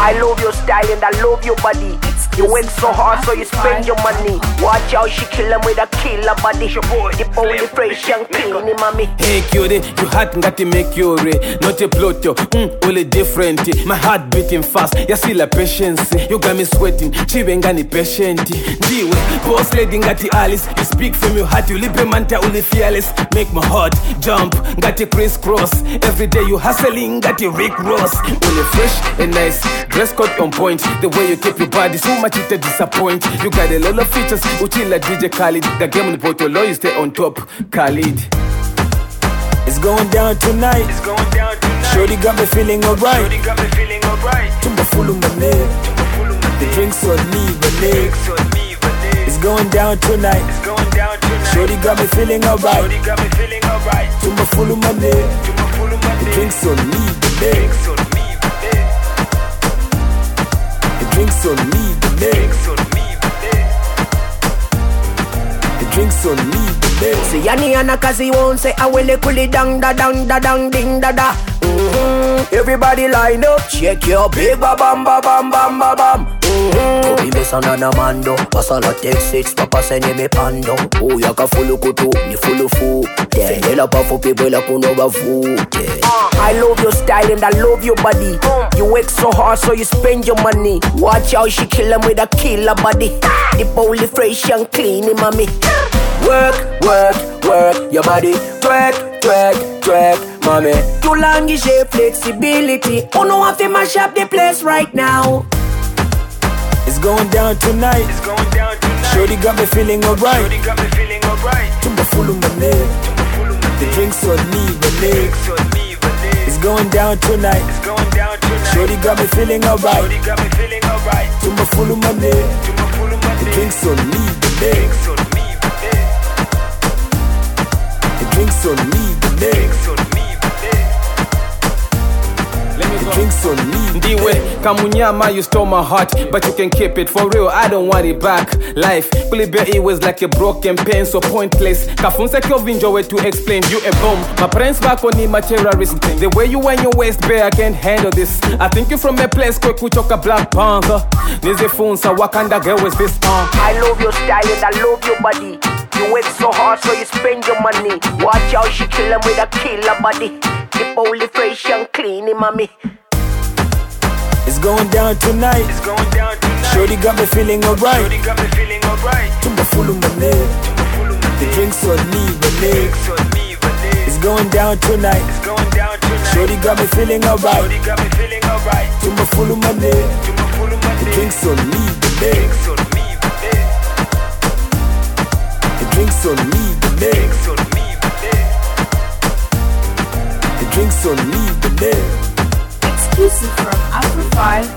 I love your style and I love your body. You work so hard so you spend your money. Watch out, she kill him with a killer body. The body fresh and clean, mommy. Hey cutie, you hot ngati mercury. Not a ploto, only different. My heart beating fast, you see la patience. You got me sweating, chivengani patient. Diwe, boss lady ngati Alice. You speak from your heart, you live manta only fearless. Make my heart jump, ngati crisscross. Every day you hustling, ngati Rick Ross. Only fresh and nice, dress code on point. The way you keep your body, so much it disappoint. You got a lot of features, uchilla DJ Khalid. The game on the portfolio, you stay on top, Khalid. It's going down tonight. It's going down tonight. Shorty got me feeling alright. Shorty got me feeling alright. Tumba full of money. The drinks on me, Vanille. It's going down tonight. It's going down tonight. Shorty got me feeling alright. Shorty got me feeling alright. Tumba full of money. The drinks on me, Vanille. The drinks on me, Vanille. The drinks on me, Vanille. See yani anakazi won't say I will kuli dang da dang da dang ding da da. Everybody line up, check your big ba bam ba bam bam ba bam. Kobi mesana na mando, pasala Texas, papa sene me pando. Yaka fulu kutu, ni fulu fu. Fendela pa fu people la kuno ba fu. I love your style and I love your body. You work so hard so you spend your money. Watch out, she kill him with a killer body. The body fresh and clean, mommy. Work, work, work your body. Twerk, twerk, twerk, mommy. Too long is your flexibility. Oh no, I feel mash up the place right now. It's going down tonight. It's going down tonight. Shorty got me feeling alright. Shorty got me feeling alright. Tumba full of money. The drinks on me, Vanille. It's going down tonight. It's going down tonight. Shorty got me feeling alright. Shorty got me feeling alright. Tumba full of money. The drinks on me, Vanille. The drinks on me, Vanille. The drinks on me. Ndiwe, kamunyama, you stole my heart, but you can keep it for real. I don't want it back. Life, it was like a broken pen, so pointless. Kafunsa Kelvin way to explain you a bomb. My parents back on me, my terrorist. The way you wind your waist bare, I can't handle this. I think you from a place quick we talk a Black Panther. Nize funsa, Wakanda girl with this I love your style and I love your body. You work so hard so you spend your money. Watch out, she kill him with a killer body. The body fresh and clean, mommy. It's going down tonight. It's going down tonight. Shorty got me feeling alright. Shorty got me feeling alright. Tumba full of money. The drinks on me, Vanille. It's going down tonight. It's going down tonight. Shorty got me feeling alright. Shorty got me feeling alright. Tumba full of money. The drinks on me, Vanille. The drinks on me, Vanille. The drinks on me, Vanille. Exclusive from Afro5.